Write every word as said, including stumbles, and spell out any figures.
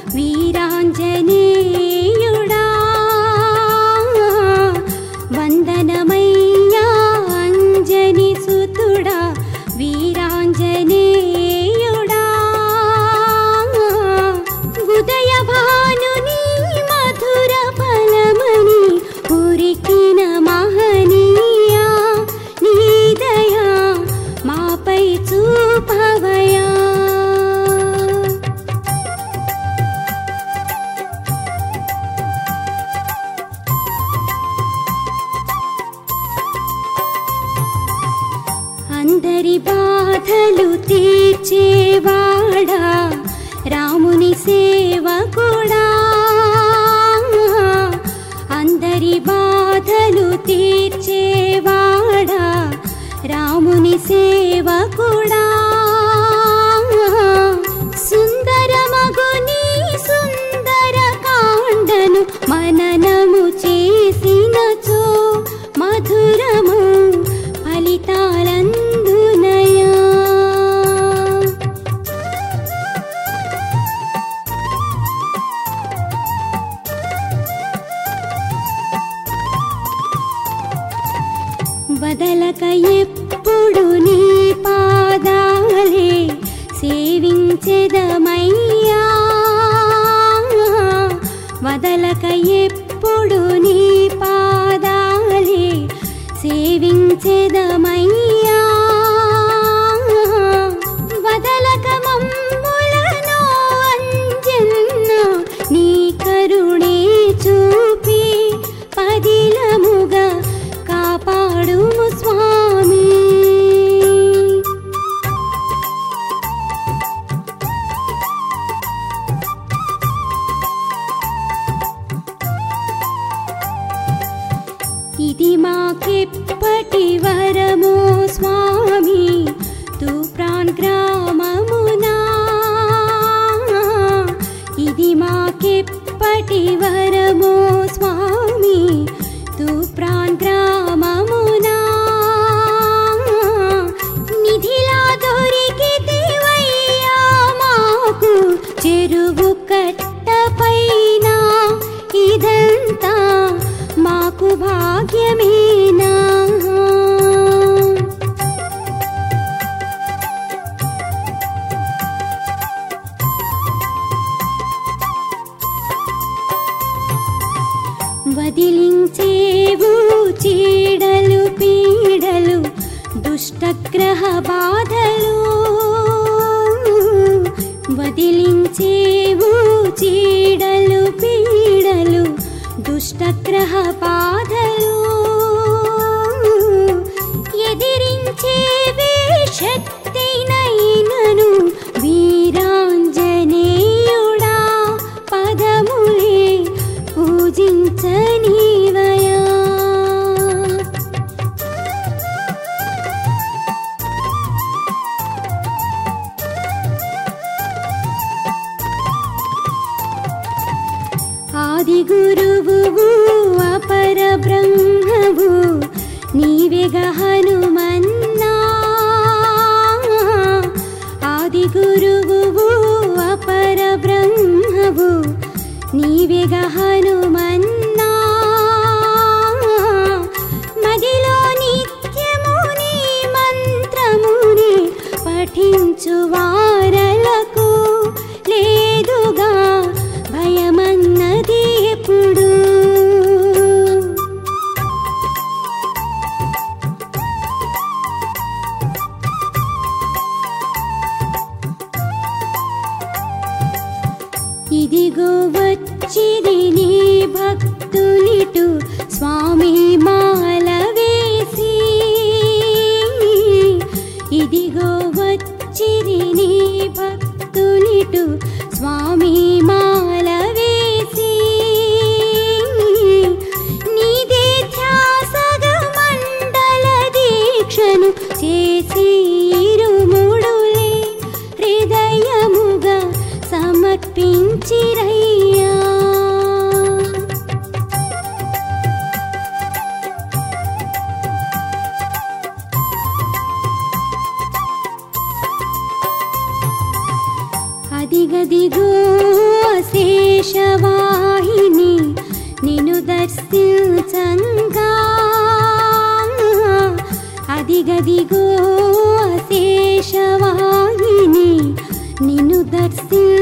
వీరాంజనేయుడా వందనమయ్యా అంజని సుతుడా వీరాంజనేయుడా ఉదయ భానుని మధుర ఫలమని ఉరికిన మహనీయా నీ దయా మాపై చూపవయా అందరి బాధలు తీర్చేవాడా రాముని సేవకుడా అందరి బాధలు తీర్చేవాడా రాముని సేవకుడా సుందరమగుని సుందర కాండను మననము చేసినచో మధురము ఫలితాలందునయా వదలక ఎప్పుడు నీ పాదాలే సేవించెదమయ్యా వదలక ఎప్పుడు నీ పాదాలే సేవించెదమయ్యా వదలక మమ్ములను అంజన్న నీ కరుణే చూపి పదిలముగా కాపాడుము స్వామి ఇది మాకెప్పటి వరమో స్వామి తూప్రాన్ గ్రామమునా ఇది మాకెప్పటి వరమో స్వామి తూప్రాన్ గ్రామమునా నిధిలా దొరికితివయ్యా మాకు చెరువు కట్టపైన ఇదంతా మాకు భాగ్యమేనా వదిలించేవు చీడలు పీడలు దుష్టగ్రహ బాధలు వదిలించేవు చీడలు పీడలు దుష్టగ్రహ బాధలు ఎదిరించేవే శక్తినైనను వీరాంజనేయుడా పదములే పూజించనీవయా ఆది గురువు అపర బ్రహ్మవు నీవేగా హనుమన్నా ఆది గురువు అపర బ్రహ్మవు నీవేగా హనుమన్నా మదిలో నిత్యము నీ మంత్రముని పఠించు వారలకు లేదుగా భయమన్నది ఎప్పుడు ఇదిగో వచ్చిది నీ భక్తులిటు స్వామి మాల వేసి ఇదిగో వచ్చిది నీ భక్తులిటు స్వామి మాల వేసి నీదే ధ్యాసగ మండల దీక్షను చేసి ఇరుముడులే హృదయముగా సమర్పించిరయ్యా అదిగదిగో శేషవాహిని నిన్ను దర్శించంగా అదిగదిగో శేషవాహిని నిన్ను దర్శి